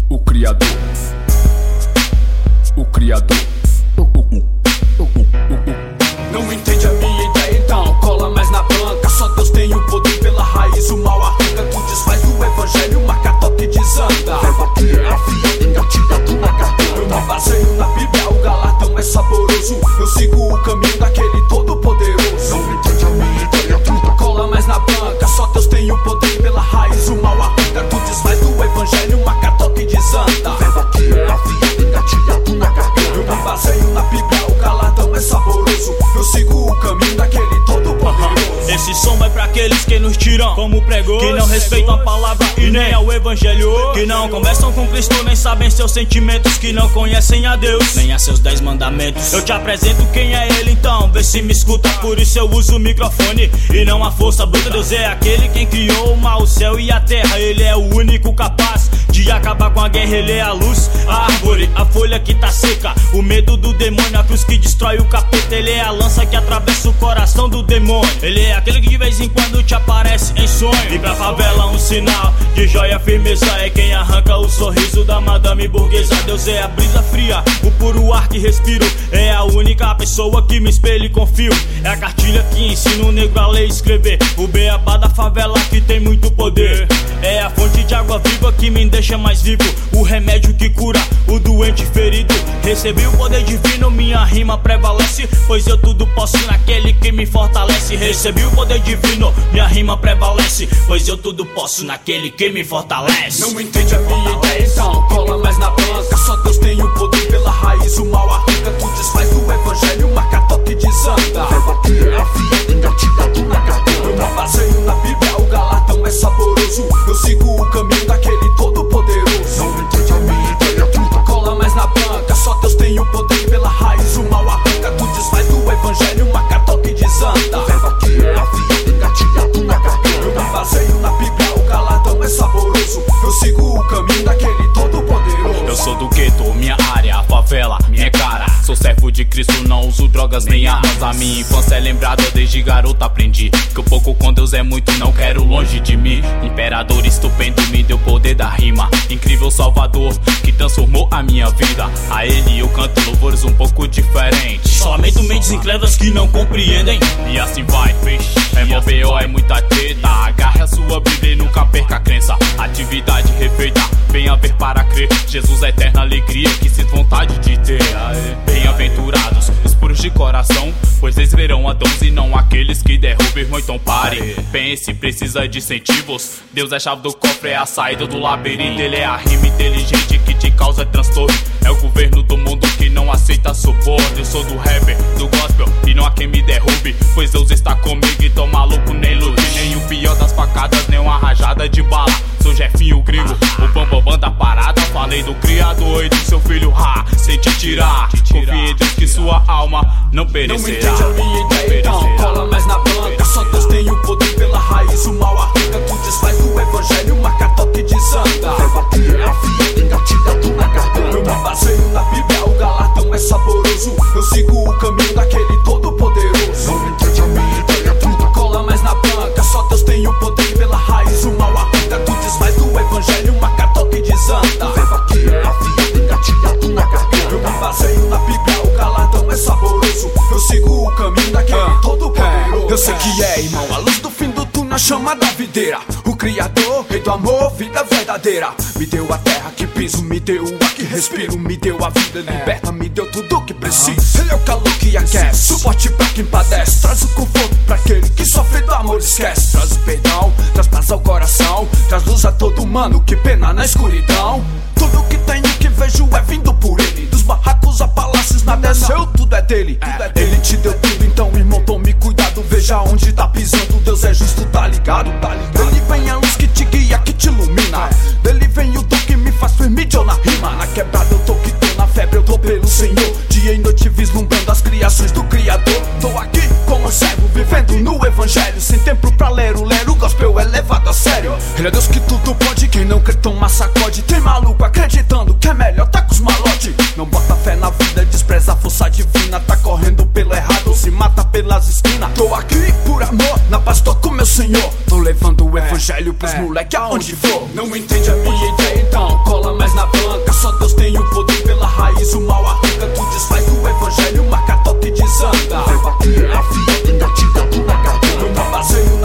o Criador, o Criador. Não entende a minha ideia, então cola mais na banca. Só Deus tem o poder, pela raiz o mal arranca. Tu desfaz do evangelho, marca toque e desanda. Verbo aqui é afiado, engatilhado na garganta. Eu me baseio na Bíblia, o galardão é saboroso. Eu sigo o caminho daquele todo poderoso. Não entende a minha ideia, truta. Cola mais na banca, só Deus tem o poder, pela raiz o mal arranca. Tu desfaz do evangelho, marca toque e desanda. Verbo aqui é afiado, engatilhado na garganta. Eu me baseio na Bíblia, o galardão é saboroso. Eu sigo o caminho daquele todo poderoso. Esse som vai pra aqueles que nos tiram como pregou, que não respeitam a palavra e nem ao evangelho, que não conversam com Cristo, nem sabem seus sentimentos, que não conhecem a Deus, nem a seus 10 mandamentos. Eu te apresento quem é ele, então vê se me escuta. Por isso eu uso o microfone e não a força bruta. Deus é aquele quem criou o mar, o céu e a terra. Ele é o único capaz de acabar com a guerra. Ele é a luz, a árvore, a folha que tá seca, o medo do demônio, a cruz que destrói o capeta. Ele é a lança que atravessa o coração do demônio. Ele é aquele que de vez em quando te aparece em sonho. E pra favela um sinal de joia, firmeza. É quem arranca o sorriso da madame burguesa. Deus é a brisa fria, o puro ar que respiro. É a única pessoa que me espelho e confio. É a cartilha que ensina o negro a ler e escrever. O beabá da favela que tem muito poder. É a fonte de água viva que me deixa mais vivo. O remédio que cura o doente ferido. Recebi o poder divino, minha rima prevalece, pois eu tudo posso naquele que me fortalece. Recebi o poder divino, minha rima prevalece, pois eu tudo posso naquele que me fortalece. Não entende a minha ideia, então cola mais na banca. Só Deus tem o poder, pela raiz o mal arranca. Tu desfaz do evangelho, marca toque e desanda. Verbo aqui é afiado, engatilhado na garganta. Eu me baseio na Bíblia, o galardão é saboroso. Eu sigo o caminho daquele todo poderoso. Não entende a minha ideia, truta. Cola mais na banca, só Deus tem o poder, pela raiz o mal arranca. Tu desfaz do evangelho, marca toque e desanda. Verbo aqui é afiado, engatilhado na garganta. Eu me baseio na Bíblia, o galardão é saboroso. Eu sigo o caminho daquele todo poderoso. Eu sou do gueto, minha área, a favela, minha cara. Sou servo de Cristo, não uso drogas nem armas. A minha infância é lembrada, desde garoto aprendi que o pouco com Deus é muito, não quero longe de mim. Imperador estupendo me deu poder da rima. Incrível Salvador que transformou a minha vida. A ele eu canto louvores um pouco diferentes. Só lamento mentes incrédulas que não compreendem. E assim vai, feche. É mó B.O., é muita treta. Agarre a sua Bíblia e nunca perca a crença. Atividade refeita, venha ver para crer. Jesus é eterna alegria que sinto vontade de ter. Bem-aventurados os puros de coração, pois eles verão a Deus e não aqueles que derrubam, irmão, então pare. Pense, precisa de incentivos. Deus é a chave do cofre, é a saída do labirinto. Ele é a rima inteligente que te causa transtorno. É o governo do mundo que não aceita suborno. Eu sou do rapper, do gospel e não há quem me derrube, pois Deus está comigo e tô maluco, nem lute. Nem o pior das facadas, nem uma rajada de bala. Sou Jefinho gringo, o bambambam da parada. Falei do Criador e do seu filho, sem te tirar. Confie em Deus que sua alma não perecerá. Não entende a minha ideia, então cola mais na banca. Só Deus tem o poder, pela raiz o mal arranca. Tu desfaz do evangelho, marca toque e desanda. Verbo aqui é afiado, engatilhado na garganta. Eu me baseio na Bíblia, o galardão é saboroso. Eu sigo o caminho daquele todo poderoso. Não entende a minha ideia, truta. Cola mais na banca, só Deus tem o poder, pela raiz o mal arranca. Tu desfaz do evangelho, marca toque e desanda. Verbo aqui é afiado, engatilhado na garganta. Eu me baseio na Bíblia, o galardão é saboroso. Eu sigo o caminho daquele todo poderoso. Eu sei que é, irmão, a luz do fim do túnel, chama da videira. O Criador, rei do amor, vida verdadeira. Me deu a terra que piso, me deu o ar que respiro. Me deu a vida liberta, me deu tudo o que preciso. Ele é o calor que aquece, suporte pra quem padece. Traz o conforto pra aquele que sofre do amor esquece. Traz o perdão, traz paz ao coração. Traz luz a todo humano que pena na escuridão. Tudo que tenho, que vejo é vindo por ele. Dos barracos a palácios, nada é seu, tudo é dele. Ele te deu tudo, então irmão, tome cuidado. Veja onde tá pisando, Deus é justo, tá ligado? Dele vem a luz que te guia, que te ilumina. Dele vem o dom que me faz firme de eu na rima. Na quebrada eu tô que tô, na febre eu tô pelo Senhor. Dia e noite vislumbrando as criações do Criador. Tô aqui como servo, vivendo no evangelho. Sem tempo pra ler o gospel é levado a sério. Ele é Deus que tudo pode, quem não crê toma sacode. Tem maluco acreditando que é melhor tá com os malote. Não bota fé na vida, despreza a força divina. Tá correndo pelo errado ou se mata pelas esquinas. Tô aqui por amor, na paz tô com meu Senhor. Tô levando o evangelho evangelho pros moleque aonde for. Não entende a minha ideia, então cola mais na banca. Só Deus tem o poder, pela raiz o mal arranca. Tu desfaz do evangelho, marca toque e desanda. Vai bater, afia, engatilha, tu na garganta. Não baseio